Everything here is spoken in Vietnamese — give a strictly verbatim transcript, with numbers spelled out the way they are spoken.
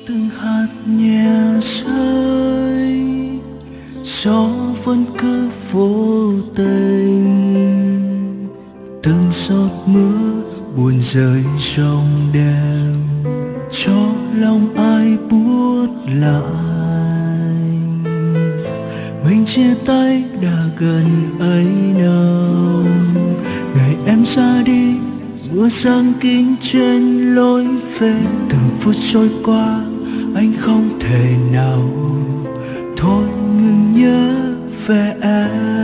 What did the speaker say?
từng hạt nhẹ rơi, gió vẫn cứ vô tình, từng giọt mưa buồn rơi trong đêm, cho lòng ai buốt lại. Mình chia tay đã gần ấy nào, ngày em ra đi mưa giăng kín trên lối về. Từng phút trôi qua anh không thể nào thôi ngừng nhớ về em.